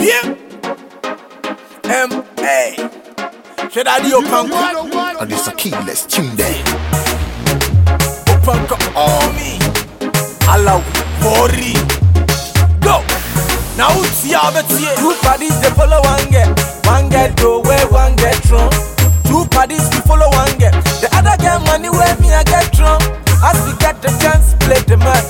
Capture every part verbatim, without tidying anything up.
Bien. M A. Should I do punk? And it's a keyless tune there. Punk on me. Allow worry. Go. Now it's your betty. Two parties they follow one get. One get go where one get drunk. Two parties we follow one get. The other get money where me I get drunk. As we get the chance, play the match.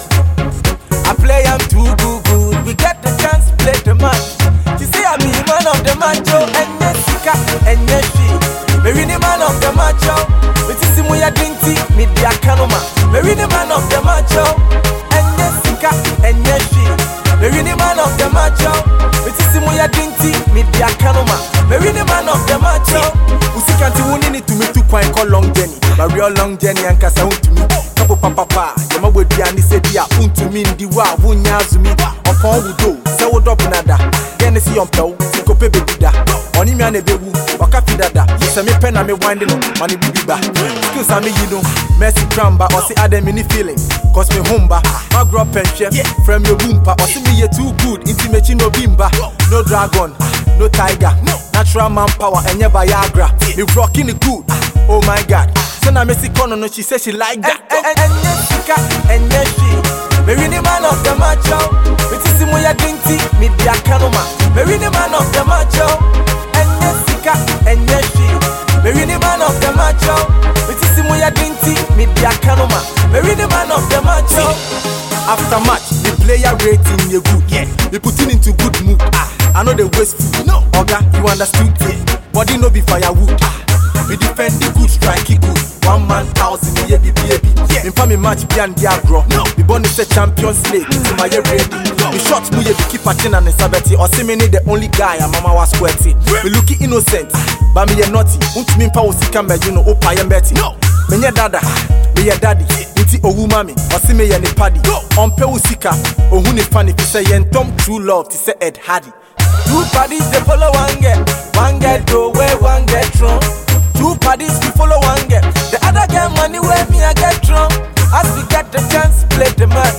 I play I'm too good, good. We get the chance, play the match. You see I be man of the match, oh, and yes, sika, and yes, she. Maybe the man of the match, oh. But you see me a dinty, me the akanoma. Maybe the man of the match, oh, and yes, sika, and yes, she. Maybe the man of the match, oh. But you see me a dinty, me the akanoma. Maybe the man of the match, oh. Usi kanti wuni ni to me to quite call long journey. My real long journey and kasa to me. Kapo papa pa, yama wedi ani se dia unto me ndi wa wunya zumi. Upon wudo, se wodo nada. Gene si yompeo, siko pe bedida. Oni mi ane bewu, waka fidada. Se me pen na me winding on, mani bibiba. Skills a me you know, mercy gramba, or see adem any feeling. Cause me humba, my grow pen chef, from your boompa. Or see me ye too good, intimate no bimba. No dragon, no tiger, natural manpower and never Viagra. Me rocking the good, oh my god. Send a messy corner, no, she says she like that. And, and, and yes, she got, and yes, she. Maybe the man of the macho. But you see me a dinty, me the akanoma. Maybe the man of the macho. And yes, she got, and yes, she. Maybe the man of the macho. But you see me a dinty, me the akanoma. Maybe the man of the macho. After match, the player rating you good. Yeah, we put it into good mood. Ah, I know the waste food. No, Oga, you understood. Yeah, body no be firewood. Ah. We defend the good, strike it good. One man thousand, yeah, baby, baby. Yeah. In family match, beyond the agro. No. We born is a Champions League. To my ready. We shot me, we keep a chin and a sabati. Or see me the only guy, and mama was squirty. We looking innocent, but me a naughty. Unto me, power si camera, you know, opa and betty. No. Me ya dada, me ya daddy. Inti owu mami, or see me ya ni paddy. On pe usika, or who ni funny. If say yen tom true love, to say Ed Hardy. Two parties they follow one get. One get go where one get drunk. Two parties we follow one get. The other get money where me I get drunk. As we get the chance, play the match.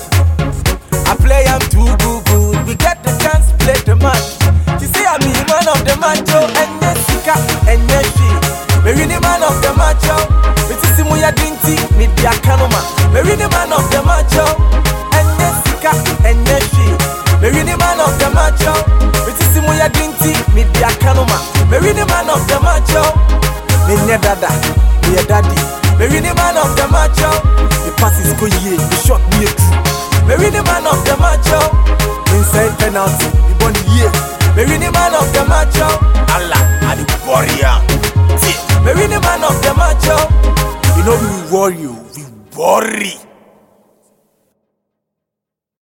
I play I'm too good, good. We get the chance, play the match. You see I be man of the match, oh, and yes, sika, and yes, she. Maybe the man of the match, oh. But you see me a dinty, me the akanoma. Maybe the man of the match, oh, and yes, sika, and yes, she. Maybe the man of the match, oh. But you see me a dinty, me the akanoma. Maybe the man of the match, oh. Me nye dada, me a daddy. Maybe the man of the macho. The passes go ye, the shot me a true. Maybe the man of the macho. Inside penalty, the born ye. Maybe the man of the macho. Allah, I the warrior. Maybe the man of the macho. You know we warrior, we worry.